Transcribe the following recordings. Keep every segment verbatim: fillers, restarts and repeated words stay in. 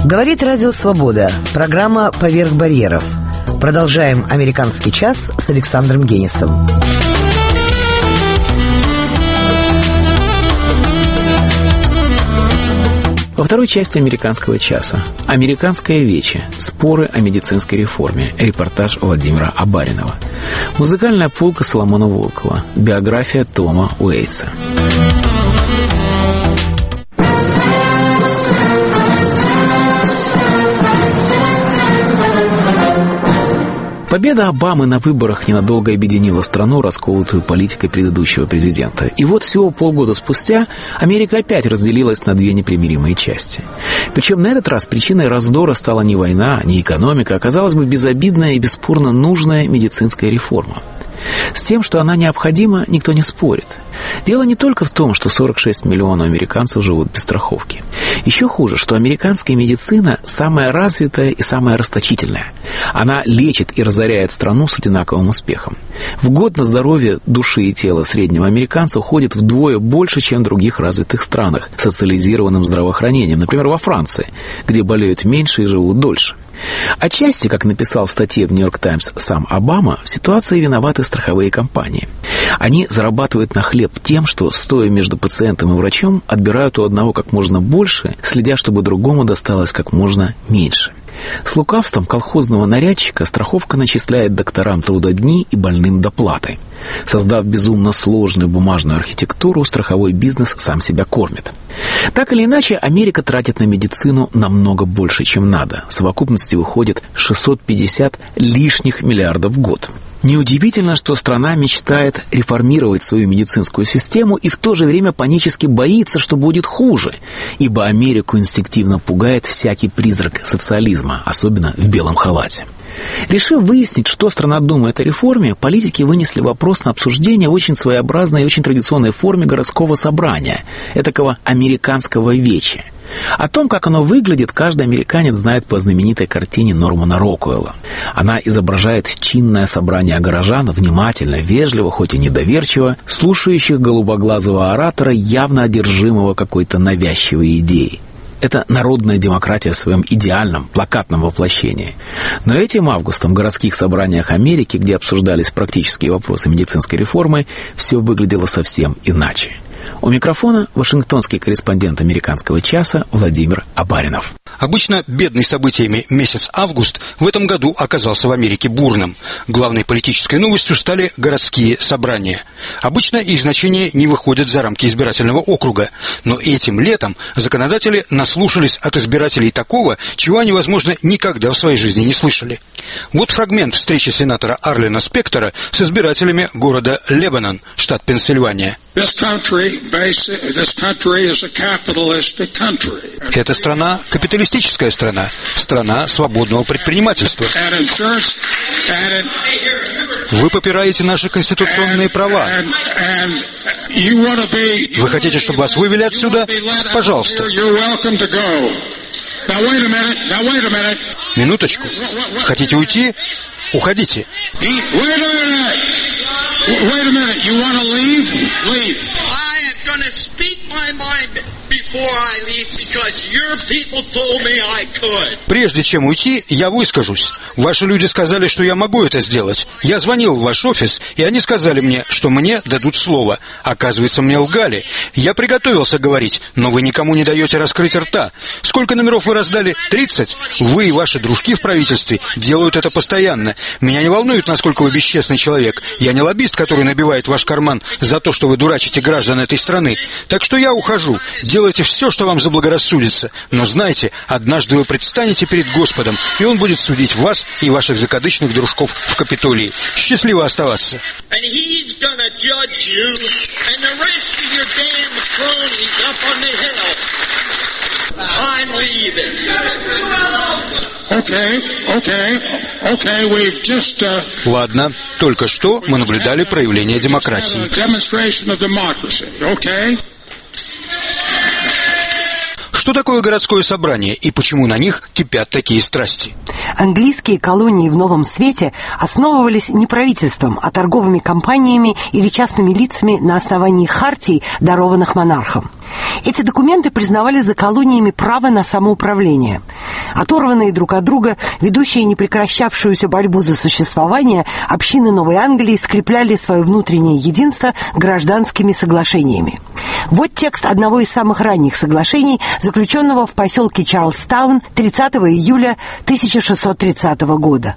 Говорит Радио Свобода. Программа «Поверх барьеров». Продолжаем «Американский час» с Александром Генисом. Во второй части «Американского часа» «Американское вече. Споры о медицинской реформе». Репортаж Владимира Абаринова. Музыкальная полка Соломона Волкова. Биография Тома Уэйтса. Победа Обамы на выборах ненадолго объединила страну, расколотую политикой предыдущего президента. И вот всего полгода спустя Америка опять разделилась на две непримиримые части. Причем на этот раз причиной раздора стала не война, не экономика, а, казалось бы, безобидная и бесспорно нужная медицинская реформа. С тем, что она необходима, никто не спорит. Дело не только в том, что сорок шесть миллионов американцев живут без страховки. Еще хуже, что американская медицина самая развитая и самая расточительная. Она лечит и разоряет страну с одинаковым успехом. В год на здоровье души и тела среднего американца уходит вдвое больше, чем в других развитых странах с социализированным здравоохранением, например, во Франции, где болеют меньше и живут дольше. Отчасти, как написал в статье в «Нью-Йорк Таймс» сам Обама, в ситуации виноваты страховые компании. Они зарабатывают на хлеб тем, что, стоя между пациентом и врачом, отбирают у одного как можно больше, следя, чтобы другому досталось как можно меньше. С лукавством колхозного нарядчика страховка начисляет докторам трудодни и больным доплаты. Создав безумно сложную бумажную архитектуру, страховой бизнес сам себя кормит. Так или иначе, Америка тратит на медицину намного больше, чем надо. В совокупности выходит шестьсот пятьдесят лишних миллиардов в год. Неудивительно, что страна мечтает реформировать свою медицинскую систему и в то же время панически боится, что будет хуже, ибо Америку инстинктивно пугает всякий призрак социализма, особенно в белом халате. Решив выяснить, что страна думает о реформе, политики вынесли вопрос на обсуждение в очень своеобразной и очень традиционной форме городского собрания, этакого американского веча. О том, как оно выглядит, каждый американец знает по знаменитой картине Нормана Рокуэлла. Она изображает чинное собрание горожан, внимательно, вежливо, хоть и недоверчиво, слушающих голубоглазого оратора, явно одержимого какой-то навязчивой идеей. Это народная демократия в своем идеальном, плакатном воплощении. Но этим августом в городских собраниях Америки, где обсуждались практические вопросы медицинской реформы, все выглядело совсем иначе. У микрофона вашингтонский корреспондент «Американского часа» Владимир Абаринов. Обычно бедный событиями месяц август в этом году оказался в Америке бурным. Главной политической новостью стали городские собрания. Обычно их значение не выходит за рамки избирательного округа. Но этим летом законодатели наслушались от избирателей такого, чего они, возможно, никогда в своей жизни не слышали. Вот фрагмент встречи сенатора Арлена Спектора с избирателями города Лебанон, штат Пенсильвания. Эта страна – капиталистическая страна, страна свободного предпринимательства. Вы попираете наши конституционные права. Вы хотите, чтобы вас вывели отсюда? Пожалуйста. Минуточку. Хотите уйти? Уходите. Wait a minute, you want to leave? Leave. I am going to speak my mind before I leave because your people told me I could. Прежде чем уйти, я выскажусь. Ваши люди сказали, что я могу это сделать. Я звонил в ваш офис, и они сказали мне, что мне дадут слово. Оказывается, мне лгали. Я приготовился говорить, но вы никому не даете раскрыть рта. Сколько номеров вы раздали? тридцать? Вы и ваши дружки в правительстве делают это постоянно. Меня не волнует, насколько вы бесчестный человек. Я не лоббист, который набивает ваш карман за то, что вы дурачите граждан этой страны. Так что я ухожу. Делайте все, что вам заблагорассудится. Но знайте, однажды вы предстанете перед Господом, и Он будет судить вас и ваших закадычных дружков в Капитолии. Счастливо оставаться. I'm leaving. Okay, okay, okay, we've just, uh, Ладно, только что мы наблюдали проявление демократии. Demonstration of democracy, okay? Что такое городское собрание и почему на них кипят такие страсти? Английские колонии в Новом Свете основывались не правительством, а торговыми компаниями или частными лицами на основании хартий, дарованных монархом. Эти документы признавали за колониями право на самоуправление. Оторванные друг от друга, ведущие непрекращавшуюся борьбу за существование, общины Новой Англии скрепляли свое внутреннее единство гражданскими соглашениями. Вот текст одного из самых ранних соглашений, заключенного в поселке Чарльстаун тридцатого июля тысяча шестьсот тридцатого года.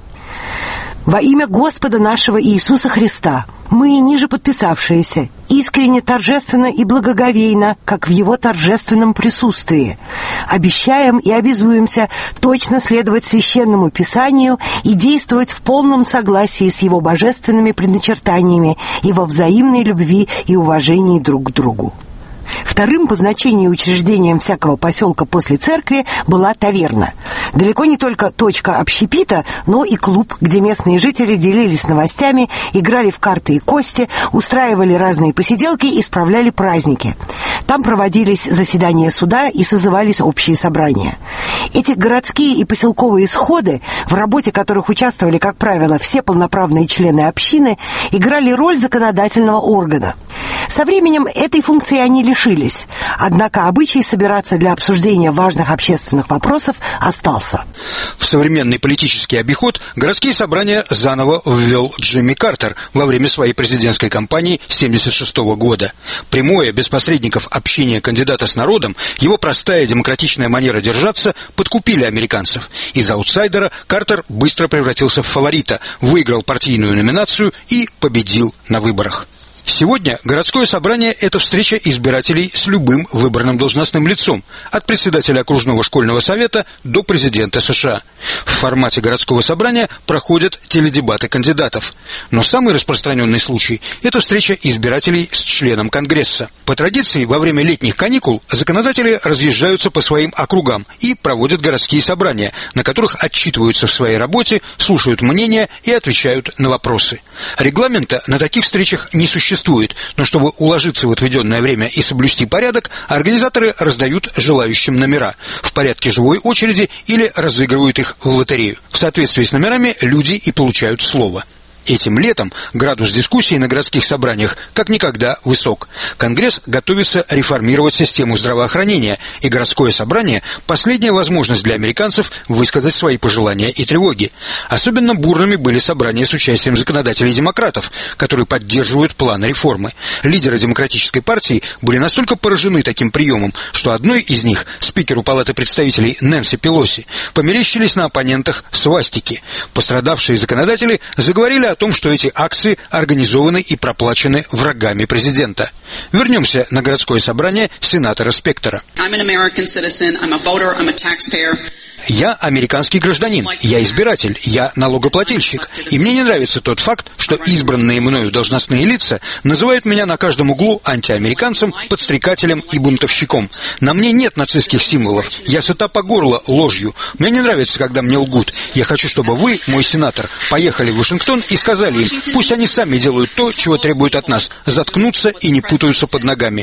«Во имя Господа нашего Иисуса Христа мы, ниже подписавшиеся, искренне, торжественно и благоговейно, как в Его торжественном присутствии, обещаем и обязуемся точно следовать Священному Писанию и действовать в полном согласии с Его божественными предначертаниями и во взаимной любви и уважении друг к другу». Вторым по значению учреждением всякого поселка после церкви была таверна. Далеко не только точка общепита, но и клуб, где местные жители делились новостями, играли в карты и кости, устраивали разные посиделки и справляли праздники. Там проводились заседания суда и созывались общие собрания. Эти городские и поселковые сходы, в работе которых участвовали, как правило, все полноправные члены общины, играли роль законодательного органа. Со временем этой функции они лишились, однако обычай собираться для обсуждения важных общественных вопросов остался. В современный политический обиход городские собрания заново ввел Джимми Картер во время своей президентской кампании семьдесят шестого года. Прямое, без посредников общение кандидата с народом, его простая демократичная манера держаться подкупили американцев. Из аутсайдера Картер быстро превратился в фаворита, выиграл партийную номинацию и победил на выборах. Сегодня городское собрание – это встреча избирателей с любым выбранным должностным лицом, от председателя окружного школьного совета до президента США. В формате городского собрания проходят теледебаты кандидатов. Но самый распространенный случай – это встреча избирателей с членом Конгресса. По традиции, во время летних каникул законодатели разъезжаются по своим округам и проводят городские собрания, на которых отчитываются в своей работе, слушают мнения и отвечают на вопросы. Регламента на таких встречах не существует. Но чтобы уложиться в отведенное время и соблюсти порядок, организаторы раздают желающим номера в порядке живой очереди или разыгрывают их в лотерею. В соответствии с номерами люди и получают слово. Этим летом градус дискуссий на городских собраниях как никогда высок. Конгресс готовится реформировать систему здравоохранения, и городское собрание – последняя возможность для американцев высказать свои пожелания и тревоги. Особенно бурными были собрания с участием законодателей-демократов, которые поддерживают планы реформы. Лидеры демократической партии были настолько поражены таким приемом, что одной из них, спикеру Палаты представителей Нэнси Пелоси, померещились на оппонентах свастики. Пострадавшие законодатели заговорили о том, что эти акции организованы и проплачены врагами президента. Вернемся на городское собрание сенатора Спектора. Я американский гражданин, я избиратель, я налогоплательщик. И мне не нравится тот факт, что избранные мною должностные лица называют меня на каждом углу антиамериканцем, подстрекателем и бунтовщиком. На мне нет нацистских символов, я сыта по горло ложью. Мне не нравится, когда мне лгут. Я хочу, чтобы вы, мой сенатор, поехали в Вашингтон и сказали им, пусть они сами делают то, чего требуют от нас, заткнуться и не путаются под ногами.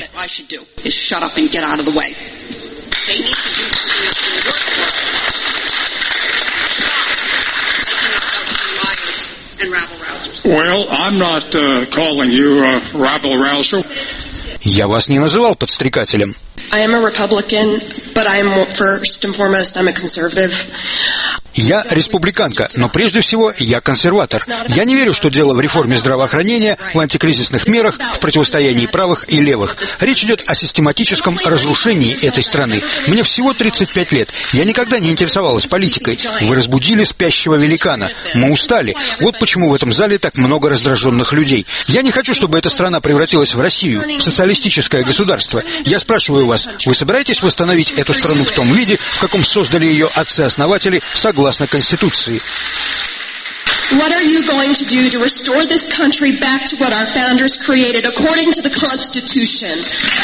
Well, I'm not uh, calling you a rabble-rouser. Я вас не называл подстрекателем. I am a Republican, but I am first and foremost I'm a conservative. Я республиканка, но прежде всего я консерватор. Я не верю, что дело в реформе здравоохранения, в антикризисных мерах, в противостоянии правых и левых. Речь идет о систематическом разрушении этой страны. Мне всего тридцать пять лет. Я никогда не интересовалась политикой. Вы разбудили спящего великана. Мы устали. Вот почему в этом зале так много раздраженных людей. Я не хочу, чтобы эта страна превратилась в Россию, в социалистическое государство. Я спрашиваю вас, вы собираетесь восстановить эту страну в том виде, в каком создали ее отцы-основатели, согласно Конституции? What are you going to do to restore this country back to what our founders created according to the Constitution?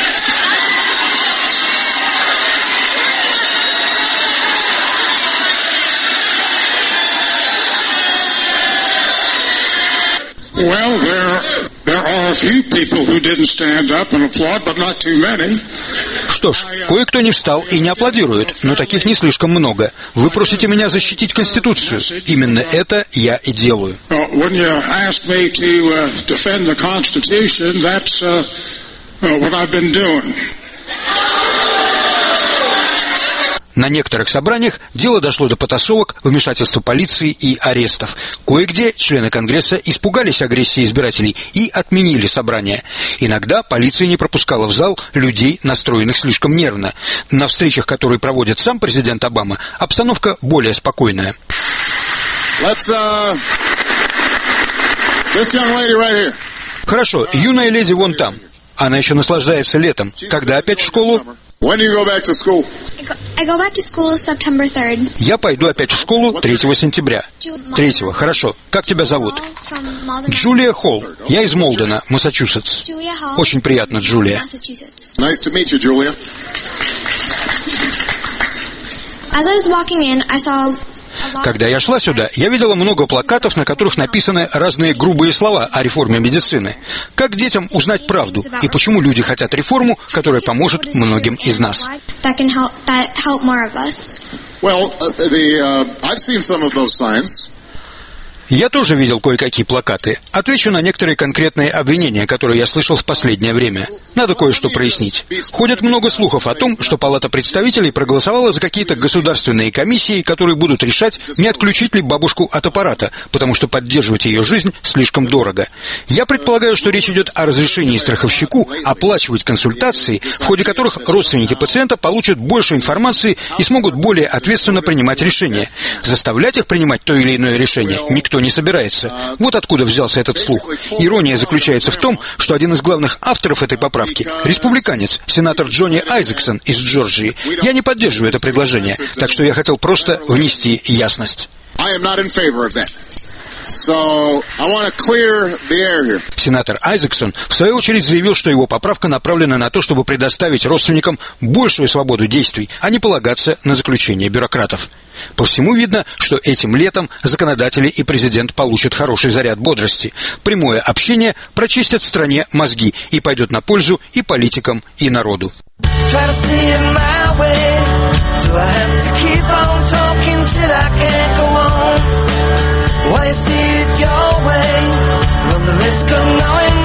Well, there, there are a few people who didn't stand up and applaud, but not too many. Что ж, кое-кто не встал и не аплодирует, но таких не слишком много. Вы просите меня защитить Конституцию. Именно это я и делаю. When you ask me to defend the Constitution, that's what I've been doing. На некоторых собраниях дело дошло до потасовок, вмешательства полиции и арестов. Кое-где члены Конгресса испугались агрессии избирателей и отменили собрания. Иногда полиция не пропускала в зал людей, настроенных слишком нервно. На встречах, которые проводит сам президент Обама, обстановка более спокойная. Let's, uh, this young lady right here. Хорошо, юная леди вон там. Она еще наслаждается летом. Когда опять в школу? When do you go back to school? I go back to school September third. Я пойду опять в школу третьего сентября. Третьего, хорошо. Как тебя зовут? Джулия Холл. Я из Молдена, Массачусетс. Очень приятно, Джулия. Nice to meet you, Julia. As I was walking in, I saw Когда я шла сюда, я видела много плакатов, на которых написаны разные грубые слова о реформе медицины. Как детям узнать правду и почему люди хотят реформу, которая поможет многим из нас? Well, the, uh, I've seen some of those signs. Я тоже видел кое-какие плакаты. Отвечу на некоторые конкретные обвинения, которые я слышал в последнее время. Надо кое-что прояснить. Ходит много слухов о том, что Палата представителей проголосовала за какие-то государственные комиссии, которые будут решать, не отключить ли бабушку от аппарата, потому что поддерживать ее жизнь слишком дорого. Я предполагаю, что речь идет о разрешении страховщику оплачивать консультации, в ходе которых родственники пациента получат больше информации и смогут более ответственно принимать решения. Заставлять их принимать то или иное решение никто не собирается. Вот откуда взялся этот слух. Ирония заключается в том, что один из главных авторов этой поправки – республиканец, сенатор Джонни Айзексон из Джорджии. Я не поддерживаю это предложение, так что я хотел просто внести ясность. So, I want to clear the air here. Сенатор Айзексон в свою очередь заявил, что его поправка направлена на то, чтобы предоставить родственникам большую свободу действий, а не полагаться на заключение бюрократов. По всему видно, что этим летом законодатели и президент получат хороший заряд бодрости. Прямое общение прочистит стране мозги и пойдет на пользу и политикам, и народу. Why see it your way? Run the risk of knowing